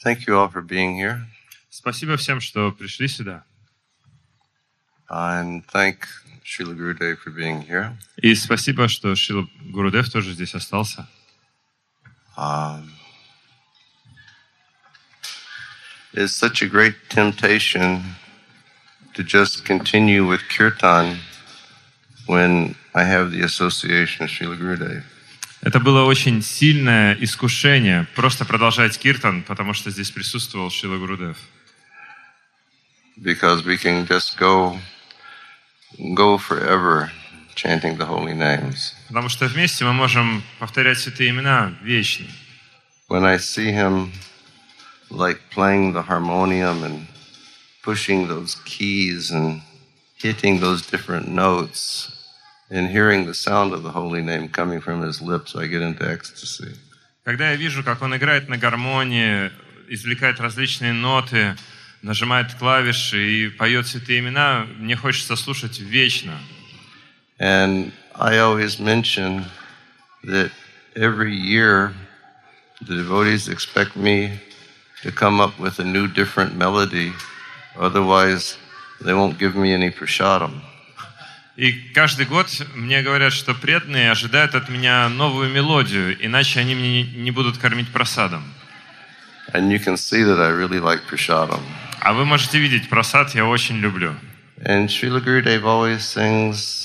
Thank you all for being here. Спасибо всем, что пришли сюда. And thank Srila Gurudev for being here. И спасибо, что Шрила Гурудев тоже здесь остался. It's such a great temptation to just continue with kirtan when I have the association of Srila Gurudev. Это было очень сильное искушение просто продолжать киртан, потому что здесь присутствовал Шрила Гурудев. Because we can just go forever chanting the holy names. Потому что вместе мы можем повторять святые имена вечно. When I see him like playing the harmonium and pushing those keys and hitting those different notes and hearing the sound of the holy name coming from his lips, I get into ecstasy. Когда я вижу, как он играет на гармонии, извлекает различные ноты, нажимает клавиши и поет святые имена, мне хочется слушать вечно. And I always mention that every year the devotees expect me to come up with a new different melody, otherwise they won't give me any prasadam. И каждый год мне говорят, что преданные ожидают от меня новую мелодию, иначе они мне не будут кормить прасадом. And you can see that I really like prasadam. А вы можете видеть, прасад я очень люблю. And Srila Gurudev always sings,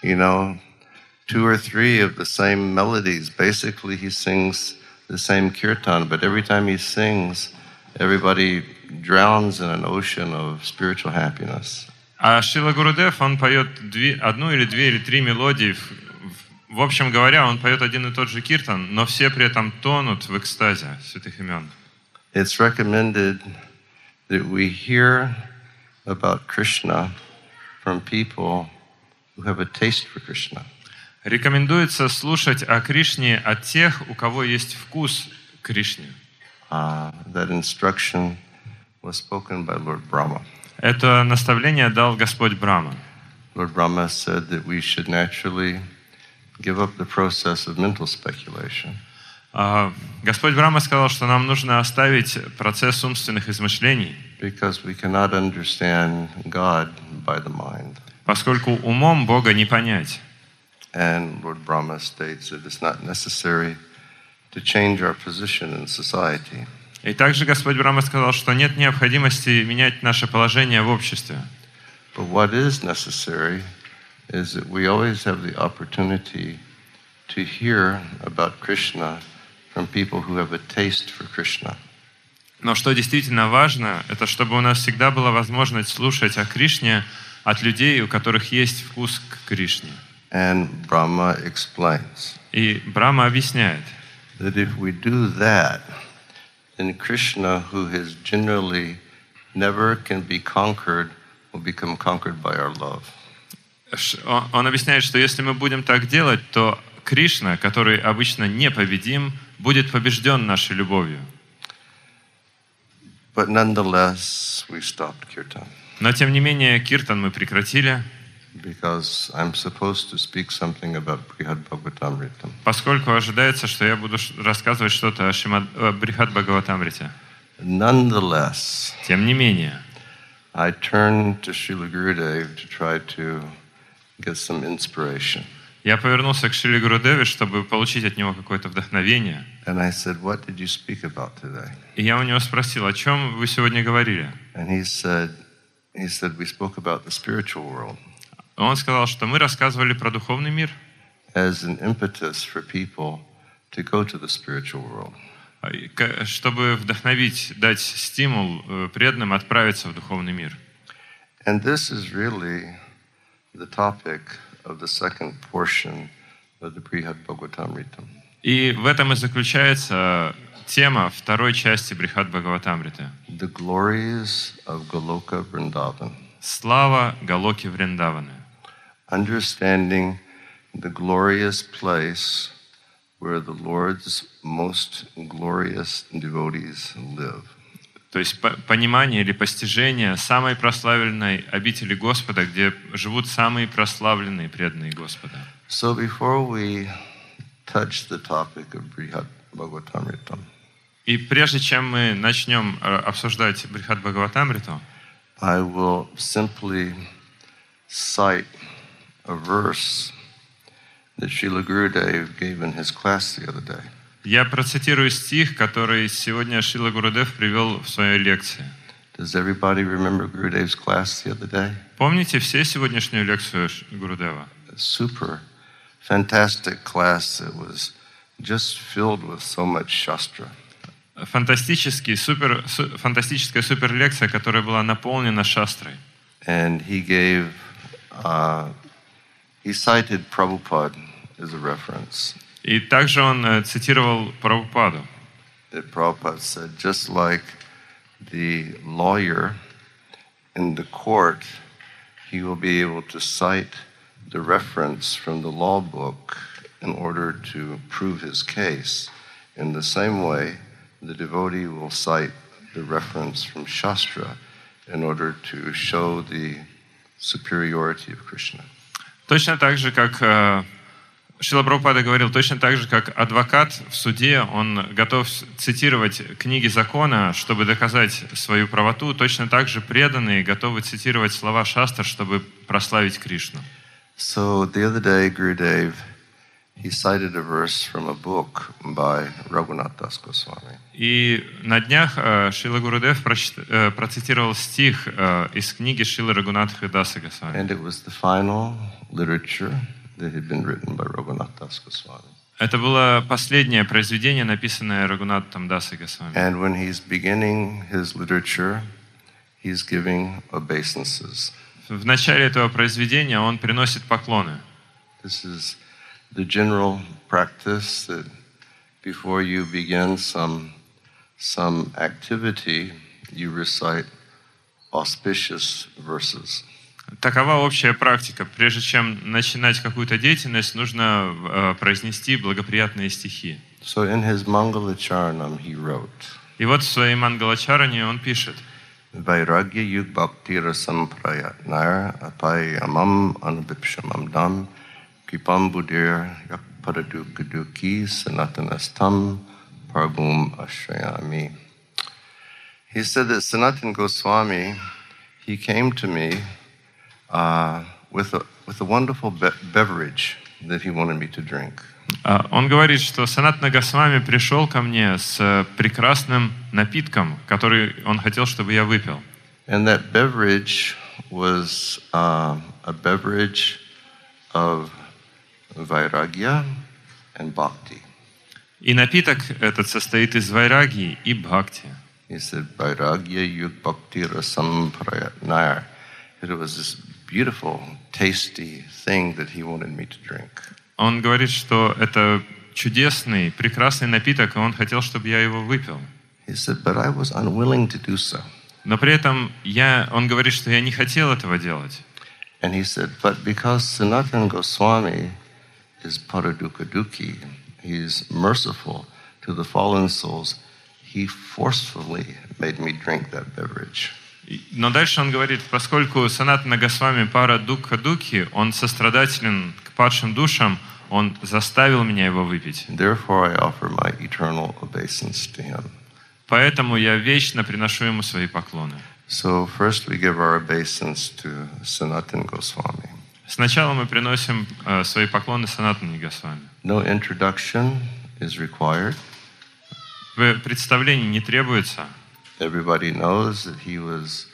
2 or 3 of the same melodies. Basically, he sings the same kirtan, but every time he sings, everybody drowns in an ocean of spiritual happiness. А Шрила Гурудев, он поет одну или две или три мелодии. В общем говоря, он поет один и тот же киртан, но все при этом тонут в экстазе святых имен. It's recommended that we hear about Krishna from people who have a taste for Krishna. Рекомендуется слушать о Кришне от тех, у кого есть вкус к Кришне. That instruction was spoken by Lord Brahma. Это наставление дал Господь Брахма. Lord Brahma said that we should naturally give up the process of mental speculation. Господь Брахма сказал, что нам нужно оставить процесс умственных измышлений, Because we cannot understand God by the mind. поскольку умом Бога не понять. And Lord Brahma states that it's not necessary to change our position in society. И также Господь Брахма сказал, что нет необходимости менять наше положение в обществе. But what is necessary is that we always have the opportunity to hear about Krishna from people who have a taste for Krishna. Но что действительно важно, это чтобы у нас всегда была возможность слушать о Кришне от людей, у которых есть вкус к Кришне. And Brahma explains И Брахма объясняет, that if we do that, then Krishna, who has generally never can be conquered, will become conquered by our love. Он объясняет, что если мы будем так делать, то Кришна, который обычно непобедим, будет побежден нашей любовью. But nonetheless, we stopped kirtan. Но тем не менее, киртан мы прекратили, Because I'm supposed to speak something about Brihad Bhagavatamrita. поскольку ожидается, что я буду рассказывать что-то о Брихад Бхагаватамрите. Nonetheless, Тем не менее, I turned to Srila Gurudev to try to get some inspiration. я повернулся к Шриле Гурудеве, чтобы получить от него какое-то вдохновение. And I said, what did you speak about today? И я у него спросил, о чем вы сегодня говорили? And he said, we spoke about the spiritual world Он сказал, что мы рассказывали про духовный мир, as an impetus for people to go to the spiritual world. чтобы вдохновить, дать стимул преданным отправиться в духовный мир. And this is really the topic of the second portion of the Brihad Bhagavatamrita. И в этом и заключается тема второй части Брихад Бхагаватамриты. The glories of Goloka Vrindavan. Слава Галоки Вриндаваны. Understanding the glorious place where the Lord's most glorious devotees live. То есть понимание или постижение самой прославленной обители Господа, где живут самые прославленные преданные Господа. So before we touch the topic of Brihad Bhagavatamrita, И прежде чем мы начнем обсуждать Брихат Бхагаватамриту, I will simply cite a verse that Srila Gurudev gave in his class the other day. я процитирую стих, который сегодня Шрила Гурудев привел в своей лекции. Does everybody remember Gurudev's class the other day? Помните все сегодняшнюю лекцию Гурудева? Super fantastic class. It was just filled with so much Shastra. Фантастическая суперлекция, которая была наполнена шастрой. And he cited Prabhupada as a reference. И также он цитировал Прабхупаду. That Prabhupada said, just like the lawyer in the court, he will be able to cite the reference from the law book in order to prove his case. In the same way, the devotee will cite the reference from Shastra in order to show the superiority of Krishna. Точно так же, как Шрила Прабхупада говорил, точно так же, как адвокат в суде, он готов цитировать книги закона, чтобы доказать свою правоту, точно так же преданные готовы цитировать слова шастр, чтобы прославить Кришну. So the other day, Gurudev, he cited a verse from a book by Raghunath Das Goswami. И на днях Шрила Гурудев процитировал стих из книги Шрилы Рагунатха Даса Госвами. And it was the final literature that had been written by Raghunath Das Goswami. Это было последнее произведение, написанное Рагунатхом Дасой Госвами. And when he's beginning his literature, he's giving obeisances. В начале этого произведения он приносит поклоны. This is the general practice that before you begin some activity, you recite auspicious verses. Такова общая практика. Прежде чем начинать какую-то деятельность, нужно произнести благоприятные стихи. So in his Mangalacharanam he wrote. И вот в своей Мангалачаране он пишет: Vairagya yug bhakti rasam prayatnar apayamam anubipshamam dam kipam buddhir yakpadadukaduki sanatanastam prabhum ashrayami. He said that Sanatana Goswami, he came to me with a wonderful beverage that he wanted me to drink. Он говорит, что Санатана Госвами пришел ко мне с прекрасным напитком, который он хотел, чтобы я выпил. And that beverage was a beverage of vairagya and bhakti. И напиток этот состоит из вайрагии и бхакти. He said, vairagya yug bhakti rasam prayatnar. It was this beautiful, tasty thing that he wanted me to drink. Он говорит, что это чудесный, прекрасный напиток, и он хотел, чтобы я его выпил. He said, but I was unwilling to do so. Но при этом он говорит, что я не хотел этого делать. And he said, but because Sanatana Goswami is Paradukaduki, he's merciful to the fallen souls, he forcefully made me drink that beverage. Но дальше он говорит, поскольку Санатана Госвами пара дукха-дукхи, он сострадателен к падшим душам, он заставил меня его выпить. Therefore, I offer my eternal obeisance to him. Поэтому я вечно приношу ему свои поклоны. So first we give our obeisance to Sanatana Goswami. Сначала мы приносим свои поклоны Санатане Госвами. No introduction is required. Представлений не требуется. Everybody knows that he was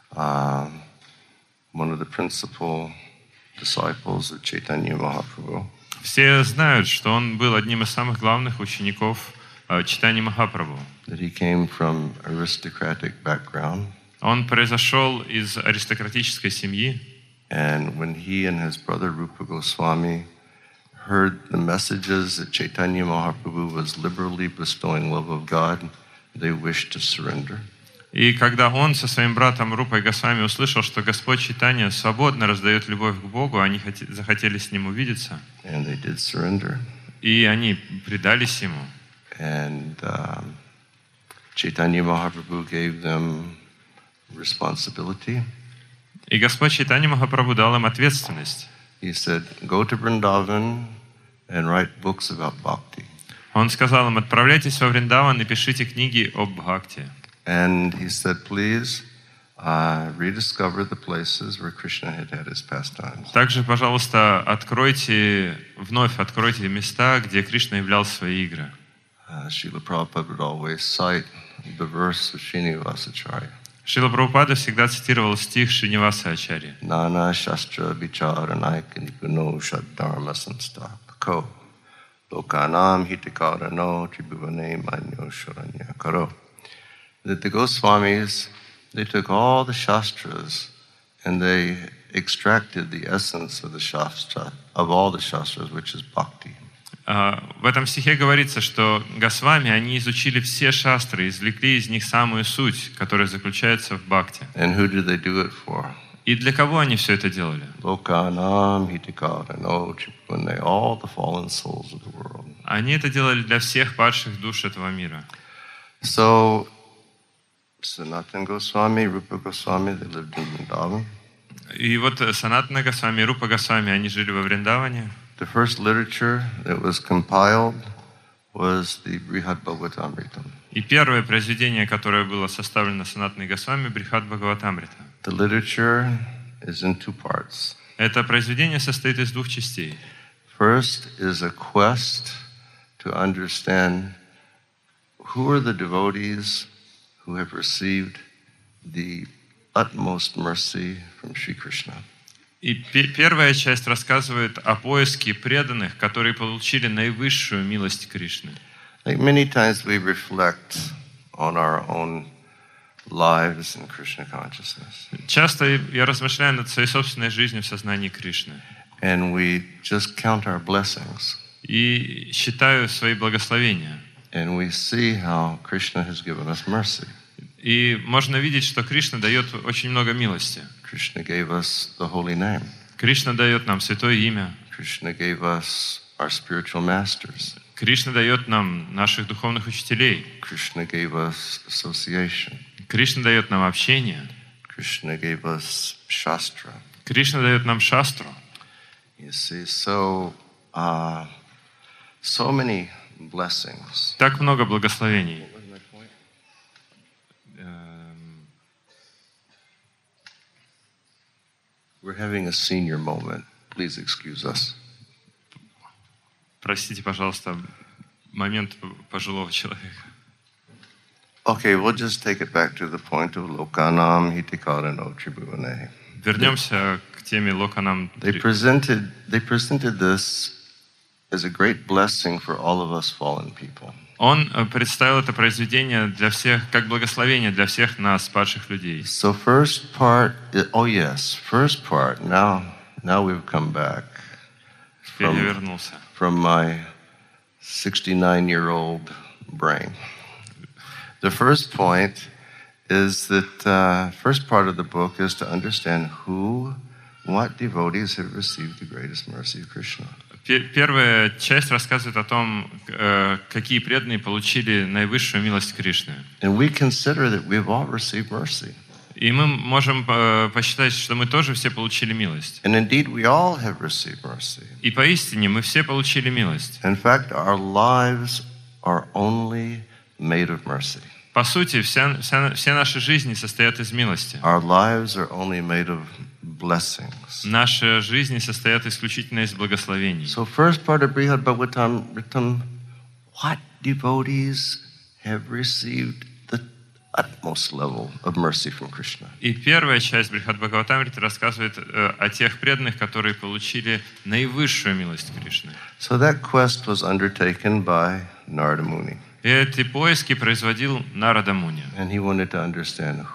one of the principal disciples of Chaitanya Mahaprabhu. Все знают, что он был одним из самых главных учеников Чайтаньи Махапрабху. That he came from aristocratic background. Он произошел из аристократической семьи. And when he and his brother Rupa Goswami heard the messages that Chaitanya Mahaprabhu was liberally bestowing love of God, they wished to surrender. И когда он со своим братом Рупой Госвами услышал, что Господь Чайтанья свободно раздает любовь к Богу, они захотели с ним увидеться. And they did surrender. И они предались ему. And Chaitanya Mahaprabhu gave them responsibility. И Господь Чайтанья Махапрабху дал им ответственность. He said, go to Vrindavan and write books about bhakti. Он сказал им: отправляйтесь во Вриндаван и пишите книги об Бхакти. And he said, please rediscover the places where Krishna had had his pastimes. Также, пожалуйста, вновь откройте места, где Кришна являл свои игры. Srila Prabhupada would always cite the verse of Srinivasacharya. Шрила Прабхупада всегда цитировал стих Шриниваса Ачарьи. Nana Shastra Vichara Naikanipuno Shadharma Samstapako Lokanam Hitakara No Tribhuvane Manyo Sharanya Karo. That the Goswamis, they took all the Shastras and they extracted the essence of the Shastra, of all the Shastras, which is Bhakti. В этом стихе говорится, что Госвами, они изучили все шастры, извлекли из них самую суть, которая заключается в бхакти. And who did they do it for? И для кого они все это делали? Lokanam Hitakara No Tribhuvane, all the fallen souls of the world. Они это делали для всех падших душ этого мира. So, Sanatana Goswami, Rupa Goswami, they lived in Vrindavan. И вот Санатана Госвами и Рупа Госвами, они жили во Вриндаване. The first literature that was compiled was the Brihad Bhagavatamrita. И первое произведение, которое было составлено Санатаной Госвами, Брихад Бхагаватамрита. The literature is in two parts. Это произведение состоит из двух частей. First is a quest to understand who are the devotees who have received the utmost mercy from Sri Krishna. И первая часть рассказывает о поиске преданных, которые получили наивысшую милость Кришны. Like many times we reflect on our own lives in Krishna consciousness. Часто я размышляю над своей собственной жизнью в сознании Кришны. And we just count our blessings. И считаю свои благословения. And we see how Krishna has given us mercy. И можно видеть, что Кришна дает очень много милости. Krishna gave us the holy name. Кришна дает нам святое имя. Krishna gave us our spiritual masters. Кришна дает нам наших духовных учителей. Krishna gave us association. Кришна дает нам общение. Krishna gave us shastra. Кришна дает нам шастру. You see, so many blessings. Так много благословений. We're having a senior moment. Please excuse us. Простите, пожалуйста, момент пожилого человека. Okay, we'll just take it back to the point of Lokanam Hitakara No Tribhuvane. Вернемся к теме Локанам. They presented this as a great blessing for all of us fallen people. Он представил это произведение для всех, как благословение для всех нас, падших людей. So first part, first part. Now we've come back Теперь я вернулся. from my 69-year-old brain. The first point is that first part of the book is to understand what devotees have received the greatest mercy of Krishna. Первая часть рассказывает о том, какие преданные получили наивысшую милость Кришны. And we consider that we've all received mercy. И мы можем посчитать, что мы тоже все получили милость. And indeed, we all have received mercy. И поистине мы все получили милость. In fact, our lives are only made of mercy. По сути, все наши жизни состоят из милости. Our lives are only made of blessings. Наши жизни состоят исключительно из благословений. So first part of Brihad Bhagavatamrita, what devotees have received the utmost level of mercy from Krishna? И первая часть Брихад Бхагаватамриты рассказывает о тех преданных, которые получили наивысшую милость Кришны. So that quest was undertaken by Narada Muni. И эти поиски производил Нарада Муни. And he wanted to understand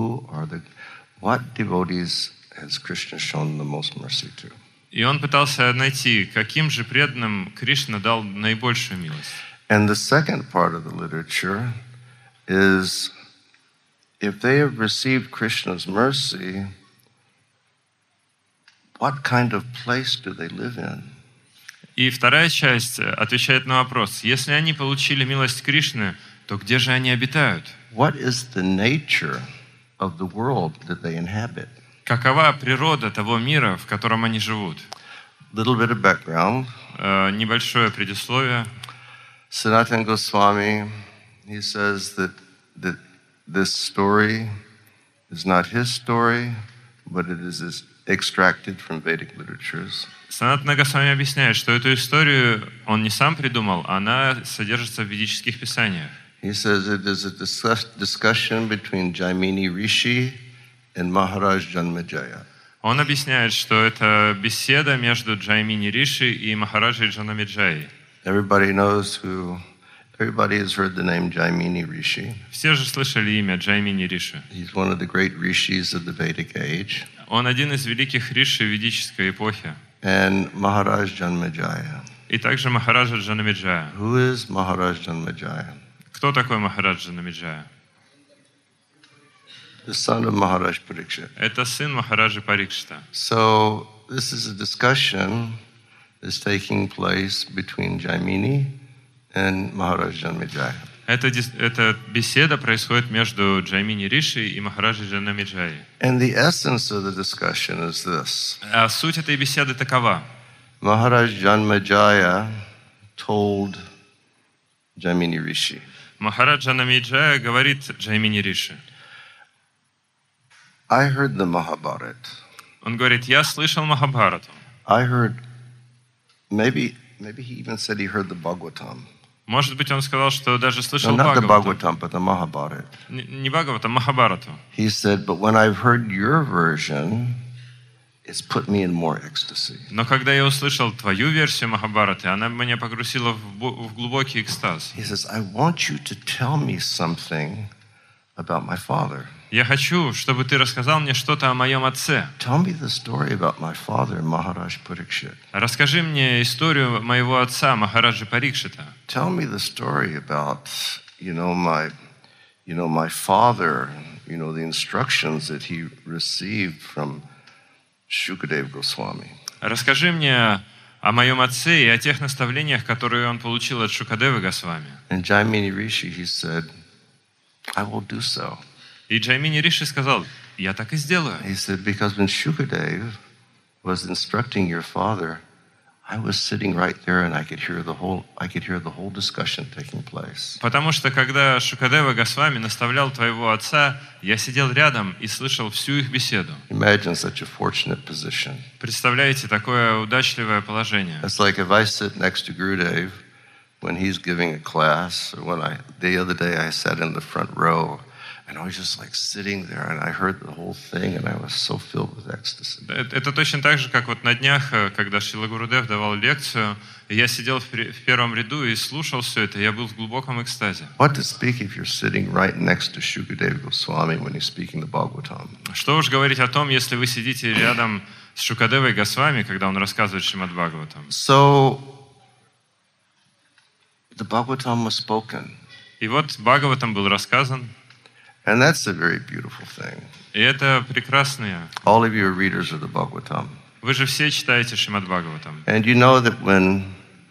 what devotees has Krishna shown the most mercy to. И он пытался найти, каким же преданным Кришна дал наибольшую милость. And the second part of the literature is, if they have received Krishna's mercy, what kind of place do they live in? И вторая часть отвечает на вопрос: если они получили милость Кришны, то где же они обитают? What is the nature of the world that they inhabit? Какова природа того мира, в котором они живут? Little bit of background. Небольшое предисловие. Sanatana Goswami, he says that this story is not his story, but it is extracted from Vedic literatures. Санатана Госвами объясняет, что эту историю он не сам придумал, она содержится в ведических писаниях. He says it is a discussion between Jaimini Rishi and Maharaj Janmejaya. Он объясняет, что это беседа между Джаймини Риши и Махараджей Джанамеджаей. Everybody has heard the name Jaimini Rishi. Все же слышали имя Джаймини Риши. He's one of the great rishis of the Vedic age. Он один из великих риши ведической эпохи. And Maharaj Janmejaya. И также Махараджа Джанамеджая. Who is Maharaj Janmejaya? Кто такой Махарадж Джанамеджая? The son of Maharaj Parikshit. Это сын Махараджи Парикшита. So this is a discussion that's taking place between Jaimini and Maharaj Janmejaya. Эта беседа происходит между Джаймини Риши и Махараджей Джанамеджаей. And the essence of the discussion is this. А суть этой беседы такова. Maharaj Janmejaya told Jaimini Rishi. Махарадж Джанамеджая говорит Джаймини Риши. I heard the Mahabharata. Он говорит, я слышал Махабхарату. I heard, maybe he even said he heard the Bhagavatam. Может быть, он сказал, что даже слышал No, not the Бхагавату. Bhagavatam, but the Mahabharata. Не Бхагавату, а Махабхарату. He said, but when I've heard your version, it's put me in more ecstasy. Но когда я услышал твою версию Махабхараты, она меня погрузила в глубокий экстаз. He says, I want you to tell me something about my father. Я хочу, чтобы ты рассказал мне что-то о моем отце. Tell me the story about my father, Maharaj Parikshit. Расскажи мне историю моего отца, Махараджи Парикшита. Tell me the story about, my father, the instructions that he received from Shukadeva Goswami. Расскажи мне о моем отце и о тех наставлениях, которые он получил от Шукадевы Госвами. And Jaimini Rishi, he said, I will do so. И Джаймини Риши сказал, я так и сделаю. He said, because when Shukadeva was instructing your father, I was sitting right there and I could hear the whole discussion taking place. Потому что когда Шукадева Госвами наставлял твоего отца, я сидел рядом и слышал всю их беседу. Imagine such a fortunate position. Представляете, такое удачливое положение. It's like if I sit next to Gurudev when he's giving a class, or the other day I sat in the front row and I was just like sitting there and I heard the whole thing and I was so filled with ecstasy. Это точно так же, как вот на днях, когда Шрила Гурудев давал лекцию, я сидел в первом ряду и слушал все это, я был в глубоком экстазе. What to speak if you're sitting right next to Shukadeva Goswami when he's speaking the Bhagavatam? Что уж говорить о том, если вы сидите рядом с Шукадевой Госвами, когда он рассказывает Шримад Бхагаватам. So the Bhagavatam was spoken. И вот Бхагаватам был рассказан. And that's a very beautiful thing. И это прекрасно. All of you are readers of the Bhagavatam. Вы же все читаете Шримад Бхагаватам. And you know that when,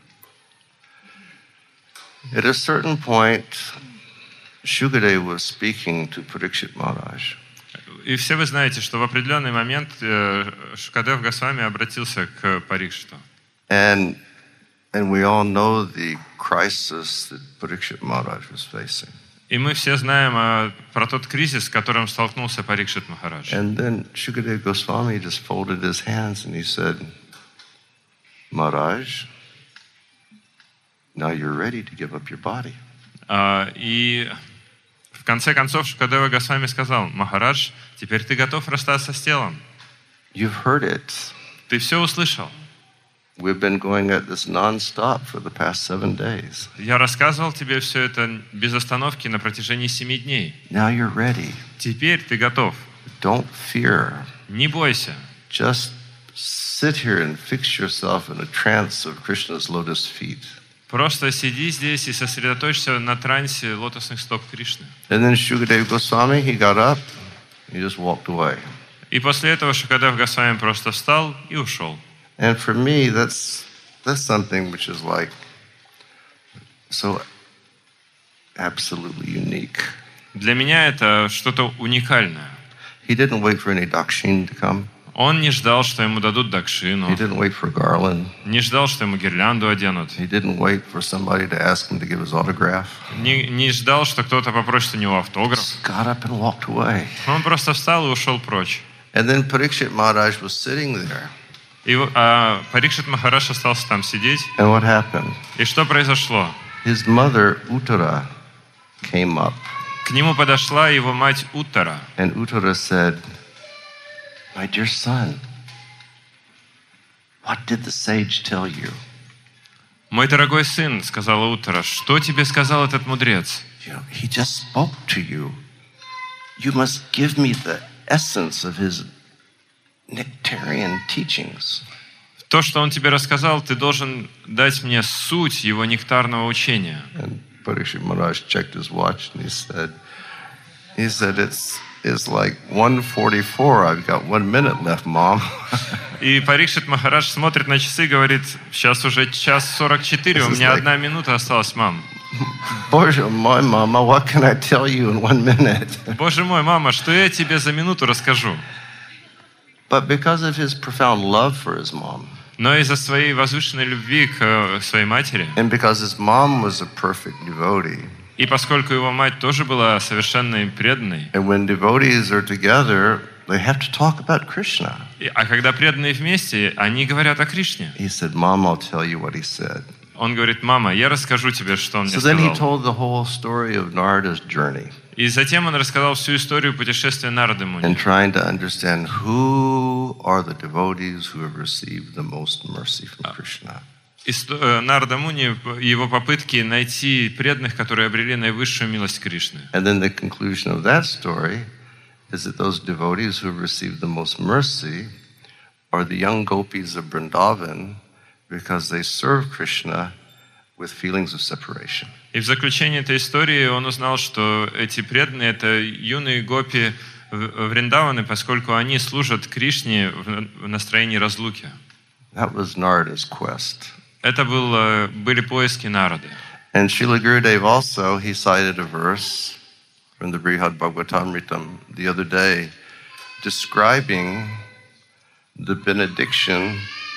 at a certain point, Shukadeva was speaking to Parikshit Maharaj. И все вы знаете, что в определенный момент Шукадев Госвами обратился к Парикшиту. And we all know the crisis that Parikshit Maharaj was facing. И мы все знаем про тот кризис, с которым столкнулся Парикшит Махарадж. And then Shukadeva Goswami just folded his hands and he said, Maharaj, now you're ready to give up your body. И в конце концов Шукадева Госвами сказал, Махарадж, теперь ты готов расстаться с телом. You've heard it. Ты все услышал. We've been going at this non-stop for the past 7 days. Я рассказывал тебе все это без остановки на протяжении 7 дней. Now you're ready. Теперь ты готов. Don't fear. Не бойся. Just sit here and fix yourself in a trance of Krishna's lotus feet. Просто сиди здесь и сосредоточься на трансе лотосных стоп Кришны. And then Shukadeva Goswami, he got up, he just walked away. И после этого Шукадев Госвами просто встал и ушел. And for me, that's something which is like so absolutely unique. Для меня это что-то уникальное. He didn't wait for any dakshin to come. Он не ждал, что ему дадут He дакшину, didn't wait for a garland. не ждал, что ему гирлянду оденут, He didn't wait for somebody to ask him to give his autograph. не ждал, что кто-то попросит у него автограф. Just got up and walked away. Он просто встал и ушел прочь. And then Parikshit Maharaj was sitting there. Парикшит Махарадж остался там сидеть. And what happened? И что произошло? His mother, Uttara, came up. К нему подошла его мать Уттара. And Uttara said, "My dear son, what did the sage tell you? «Мой дорогой сын, — сказала Уттара, — что тебе сказал этот мудрец? You know, he just spoke to you. You must give me the essence of his nectarian teachings." То, что он тебе рассказал, ты должен дать мне суть его нектарного учения. And Parikshit Maharaj checked his watch and he said, it's like 1:44. I've got 1 minute left, Mom. И Парикшит Махарадж смотрит на часы и говорит: сейчас уже 1:44, у меня 1 минута осталась, мам. Боже мой, мама, what can I tell you in 1 minute? Боже мой, мама, что я тебе за минуту расскажу? But because of his profound love for his mom, Но из-за своей возвышенной любви к своей матери, and because his mom was a perfect devotee, и поскольку его мать тоже была совершенной преданной, and when devotees are together, they have to talk about Krishna. а когда преданные вместе, они говорят о Кришне. He said, Mom, I'll tell you what he said. Он говорит: мама, я расскажу тебе, что он мне So then he сказал. told the whole story of Narada's journey И затем он рассказал всю историю путешествия Нарады Муни, and trying to understand who are the devotees who have received the most mercy from Krishna. Нарада Муни, его попытки найти преданных, которые обрели наивысшую милость Кришны. And then the conclusion of that story is that those devotees who have received the most mercy are the young gopis of Vrindavan because they serve Krishna with feelings of separation. И в заключение этой истории он узнал, что эти преданные — это юные гопи Вриндаваны, поскольку они служат Кришне в настроении разлуки. That was Narada's quest. Это были поиски Нарады. And Srila Gurudev also, he cited a verse from the Brihad Bhagavatamritam the other day describing the benediction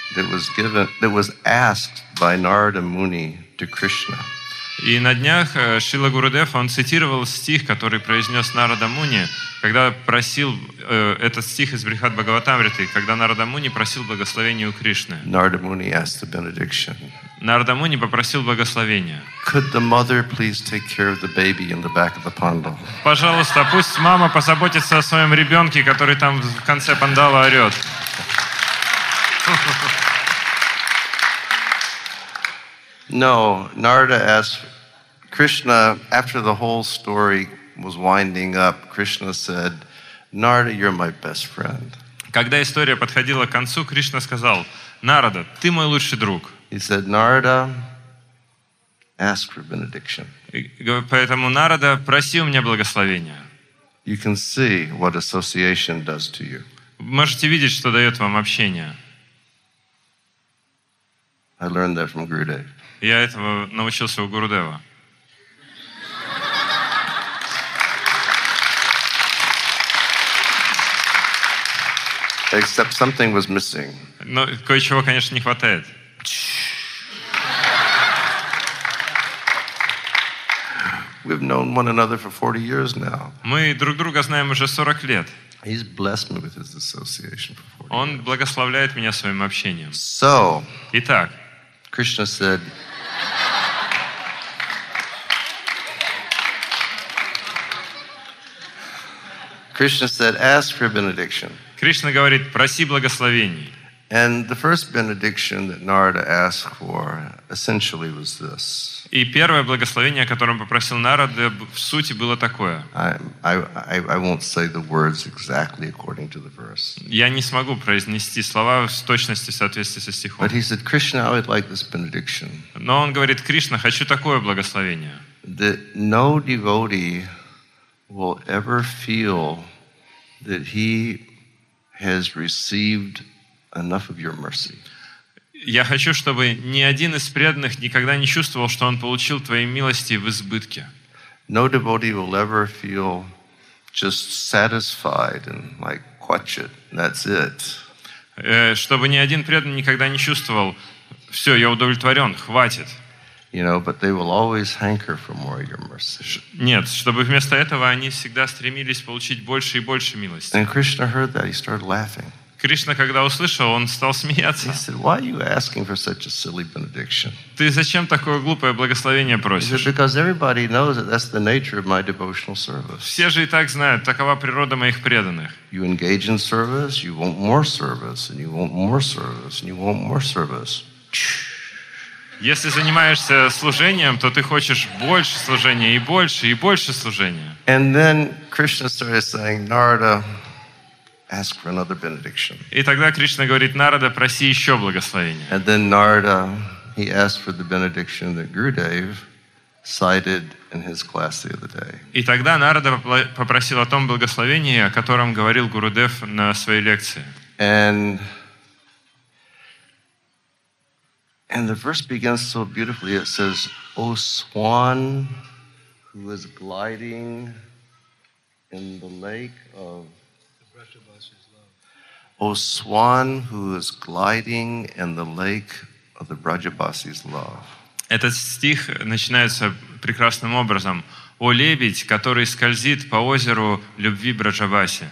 that was asked by Narada Muni to Krishna. И на днях Шрила Гурудев, он цитировал стих, который произнес Нарада Муни, когда просил этот стих из Брихад Бхагаватамриты, когда Нарада Муни просил благословения у Кришны. Narada Muni asked the benediction. Нарада Муни попросил благословения. Could the mother please take care of the baby in the back of the pandal? Пожалуйста, пусть мама позаботится о своем ребенке, который там в конце пандала орет. No, Narada asked Krishna, after the whole story was winding up, Krishna said, Narada, you're my best friend. Когда история подходила к концу, Кришна сказал: Нарада, ты мой лучший друг. He said, Narada, ask for benediction. Поэтому, Нарада, проси у меня благословения. You can see what association does to you. Можете видеть, что дает вам общение. I learned that from Gurudev. Я этого научился у Гурудева. Except something was missing. Но кое-чего, конечно, не хватает. We've known one another for 40 years now. Мы друг друга знаем уже 40 лет. He's blessed me with his association for 40 Он благословляет меня своим общением. So, Итак, Krishna said, ask for benediction. Кришна говорит: проси благословений. And the first benediction that Narada asked for essentially was this. И первое благословение, о котором попросил Нарада, в сути было такое. I won't say the words exactly according to the verse. Я не смогу произнести слова в точности в соответствии со стихом. But he said, Krishna, I would like this benediction. Но он говорит: Кришна, хочу такое благословение. That no devotee will ever feel that he has received enough of your mercy. Я хочу, чтобы ни один из преданных никогда не чувствовал, что он получил твоей милости в избытке. No devotee will ever feel just satisfied and like, quach it, that's it. чтобы ни один преданный никогда не чувствовал: все, я удовлетворен, хватит. But they will always hanker for more of your mercy. Нет, чтобы вместо этого они всегда стремились получить больше и больше милости. And Krishna heard that. He started laughing. Кришна, когда услышал, он стал He смеяться. said, "Why are you asking for such a silly benediction?" Ты зачем такое глупое благословение He said, просишь? "Because everybody knows that that's the nature of my devotional service. Все же и так знают, такова природа моих преданных. You engage in service, you want more service, and you want more service, and you want more service." Если занимаешься служением, то ты хочешь больше служения и больше служения. And then Krishna started saying, "Narada, ask for another benediction." И тогда Кришна говорит: Нарада, проси еще благословения. And then Narada, he asked for the benediction that Gurudev cited in his class the other day. И тогда Нарада попросил о том благословении, о котором говорил Гурудев на своей лекции. And the verse begins so beautifully. It says, "O swan who is gliding in the lake of..." "O swan who is gliding in the lake of the Brajabasi's love." Этот стих начинается прекрасным образом. «О лебедь, который скользит по озеру любви Браджабаси».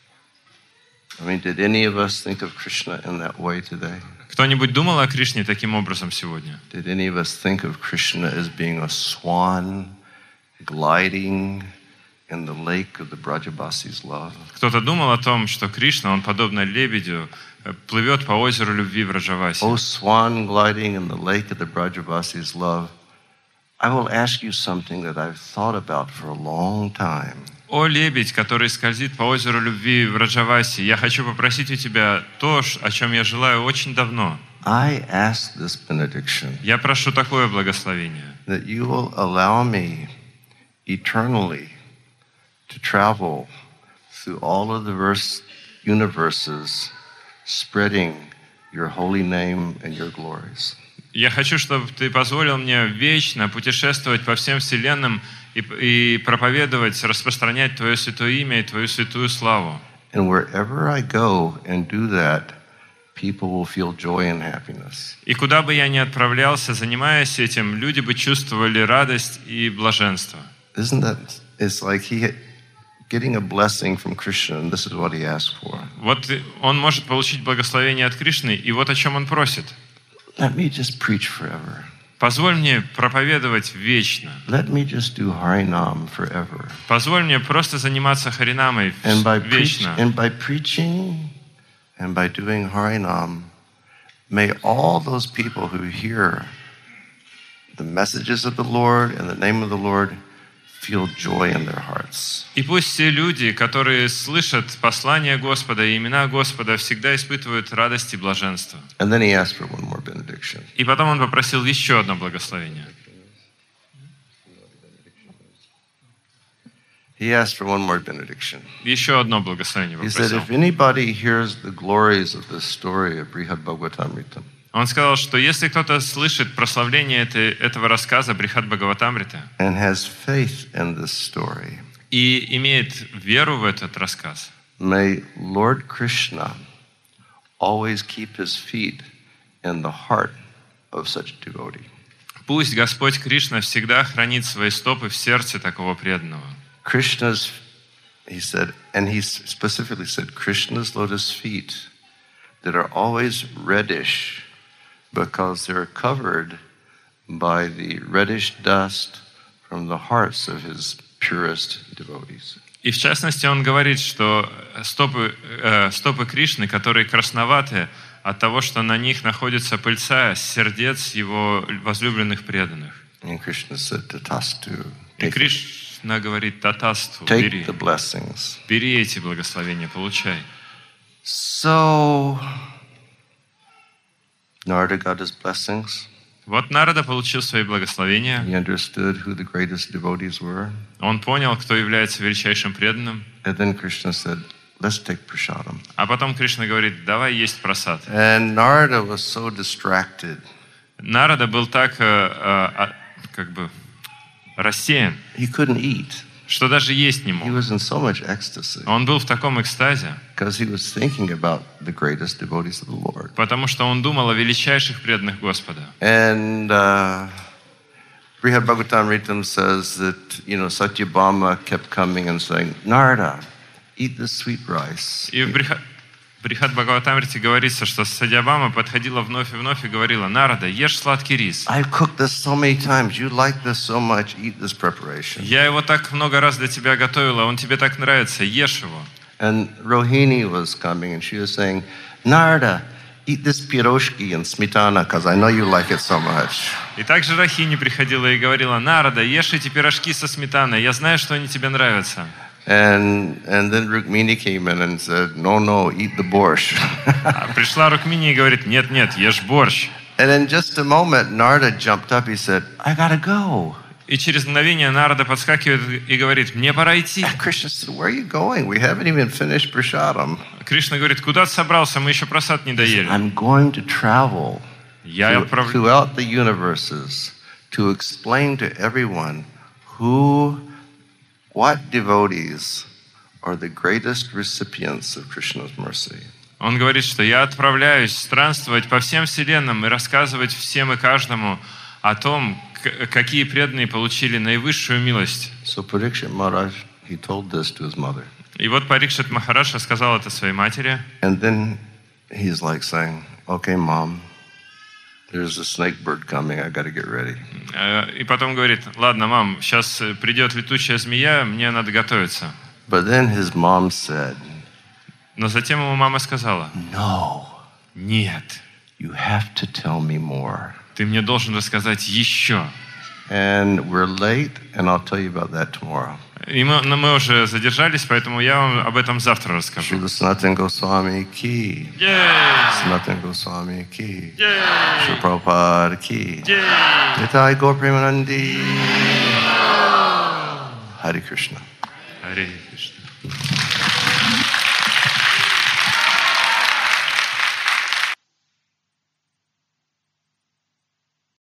Did any of us think of Krishna in that way today? Кто-нибудь думал о Кришне таким образом сегодня? Did any of us think of Krishna as being a swan gliding in the lake of the Brajabasi's love? Кто-то думал о том, что Кришна, он подобно лебедю, плывет по озеру любви Браджабаси. "O swan gliding in the lake of the Brajabasi's love, I will ask you something that I've thought about for a long time." О лебедь, который скользит по озеру любви Браджаваси, я хочу попросить у тебя то, о чем я желаю очень давно. I ask this benediction Я прошу такое благословение, that you will allow me eternally to travel through all of the universes, spreading your holy name and your glories. Я хочу, чтобы ты позволил мне вечно путешествовать по всем вселенным и проповедовать, распространять Твое святое имя и Твою святую славу. And wherever I go and do that, people will feel joy and happiness. И куда бы я ни отправлялся, занимаясь этим, люди бы чувствовали радость и блаженство. Isn't that? It's like getting a blessing from Krishna, and this is what he asked for. Вот он может получить благословение от Кришны, и вот о чем он просит. Let me just preach forever. Позволь мне проповедовать вечно. Let me just do Harinam forever. Позволь мне просто заниматься Харинамой вечно. And by preaching and by doing Harinam, may all those people who hear the messages of the Lord and the name of the Lord feel joy in their hearts. И пусть все люди, которые слышат послание Господа и имена Господа, всегда испытывают радость и блаженство. And then he asked for one more benediction. И потом он попросил еще одно благословение. He asked for one more benediction. Еще одно благословение He said, попросил. if anybody hears the glories of this story of Brihad Bhagavatamrita, Он сказал, что если кто-то слышит прославление этого рассказа Брихад Бхагаватамриты and has faith in this story, и имеет веру в этот рассказ, may Lord Krishna always keep his feet in the heart of such a devotee. пусть Господь Кришна всегда хранит свои стопы в сердце такого преданного. Krishna's, he said, and he specifically said, Krishna's lotus feet that are always reddish because they're covered by the reddish dust from the hearts of his purest devotees. И в частности он говорит, что стопы Кришны, которые красноваты от того, что на них находится пыльца с сердец его возлюбленных преданных. And Krishna said, Tatastu, И Кришна говорит: Татасту, take бери. the blessings. Бери эти благословения, получай. So, Narada got his blessings. Вот Нарада получил свои благословения. He understood who the greatest devotees were. Он понял, кто является величайшим преданным. And then Krishna said, let's take prasadam. А потом Кришна говорит: давай есть прасад. And Narada was so distracted. Нарада был так как бы рассеян. He couldn't eat. что даже есть не He мог. was in so much ecstasy Он был в таком экстазе, because he was thinking about the greatest devotees of the Lord. потому что он думал о величайших преданных Господа. And Brihad Bhagavatamritam says that, Satyabhama kept coming and saying, Narada, eat the sweet rice. И в Брихат Бхагаватамрите говорится, что Садьябама подходила вновь и вновь и говорила: Нарада, ешь сладкий рис. I've cooked this so many times. You like this so much. Eat this preparation. Я его так много раз для тебя готовила, он тебе так нравится, ешь его. And Rohini was coming and she was saying, Narada, eat this piroshki and smetana because I know you like it so much. И также Рахини приходила и говорила: Нарада, ешь эти пирожки со сметаной, я знаю, что они тебе нравятся. And then Rukmini came in and said, no, eat the borscht. Пришла Рукмини и говорит: нет, ешь борщ. And in just a moment, Narada jumped up. He said, I gotta go. И через мгновение Нарада подскакивает и говорит: мне пора идти. And Krishna said, where are you going? We haven't even finished prasadam. Кришна говорит: куда ты собрался? Мы еще просад не доели. I'm going to travel Я throughout the universes to explain to everyone what devotees are the greatest recipients of Krishna's mercy. Он говорит, что я отправляюсь странствовать по всем вселенным и рассказывать всем и каждому о том, какие преданные получили наивысшую милость. So Parikshit Maharaj, he told this to his mother. И вот Парикшит Махарадж рассказал это своей матери. And then he's like saying, okay, mom, there's a snake bird coming, I got to get ready. И потом говорит: ладно, мам, сейчас придет летучая змея, мне надо готовиться. But then his mom said, Но затем ему мама сказала: no, нет, you have to tell me more. ты мне должен рассказать еще. And we're late, and I'll tell you about that tomorrow. Но мы уже задержались, поэтому я вам об этом завтра расскажу. Srila Sanatana Goswami ki. Sanatana Goswami ki. Srila Prabhupada ki. Nitai Gaur Premanandi. Hare Krishna. Hare Krishna.